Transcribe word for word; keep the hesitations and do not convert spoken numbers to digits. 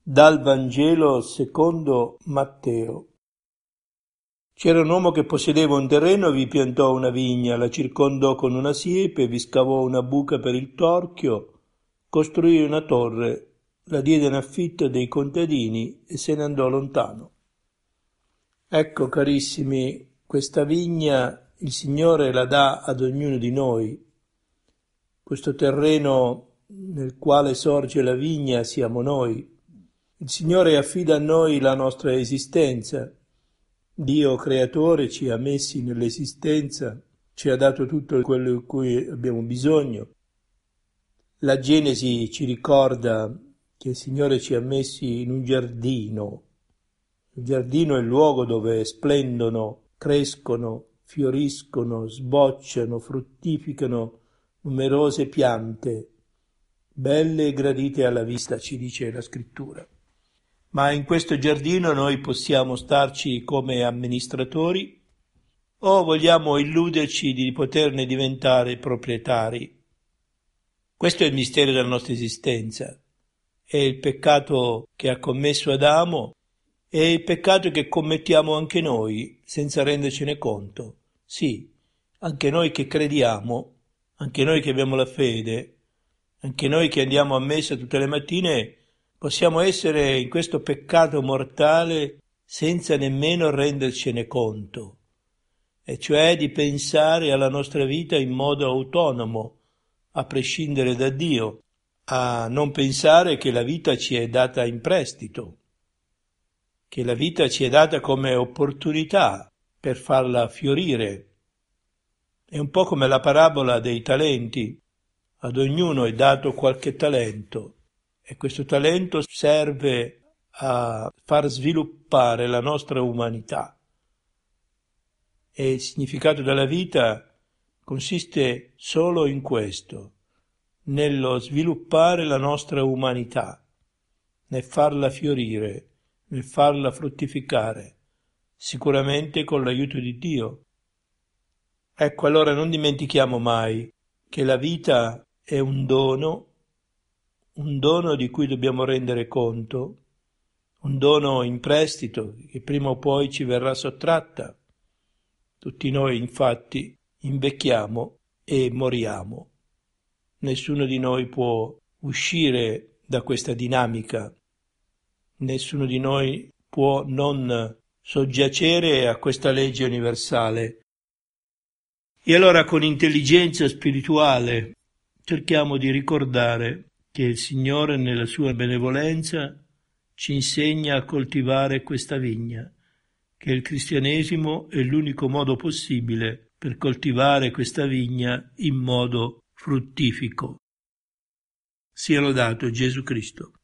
Dal Vangelo secondo Matteo. C'era un uomo che possedeva un terreno e vi piantò una vigna, la circondò con una siepe, vi scavò una buca per il torchio, costruì una torre, la diede in affitto a dei contadini e se ne andò lontano. Ecco, carissimi, questa vigna il Signore la dà ad ognuno di noi. Questo terreno nel quale sorge la vigna siamo noi. Il Signore affida a noi la nostra esistenza. Dio creatore ci ha messi nell'esistenza, ci ha dato tutto quello di cui abbiamo bisogno. La Genesi ci ricorda che il Signore ci ha messi in un giardino. Il giardino è il luogo dove splendono, crescono, fioriscono, sbocciano, fruttificano numerose piante, belle e gradite alla vista, ci dice la Scrittura. Ma in questo giardino noi possiamo starci come amministratori o vogliamo illuderci di poterne diventare proprietari. Questo è il mistero della nostra esistenza. È il peccato che ha commesso Adamo e il peccato che commettiamo anche noi senza rendercene conto. Sì, anche noi che crediamo, anche noi che abbiamo la fede, anche noi che andiamo a messa tutte le mattine, possiamo essere in questo peccato mortale senza nemmeno rendercene conto, e cioè di pensare alla nostra vita in modo autonomo, a prescindere da Dio, a non pensare che la vita ci è data in prestito, che la vita ci è data come opportunità per farla fiorire. È un po' come la parabola dei talenti, ad ognuno è dato qualche talento. E questo talento serve a far sviluppare la nostra umanità. E il significato della vita consiste solo in questo, nello sviluppare la nostra umanità, nel farla fiorire, nel farla fruttificare, sicuramente con l'aiuto di Dio. Ecco, allora non dimentichiamo mai che la vita è un dono, un dono di cui dobbiamo rendere conto, un dono in prestito che prima o poi ci verrà sottratta. Tutti noi infatti invecchiamo e moriamo. Nessuno di noi può uscire da questa dinamica, nessuno di noi può non soggiacere a questa legge universale. E allora con intelligenza spirituale cerchiamo di ricordare che il Signore nella sua benevolenza ci insegna a coltivare questa vigna, che il cristianesimo è l'unico modo possibile per coltivare questa vigna in modo fruttifico. Sia lodato Gesù Cristo.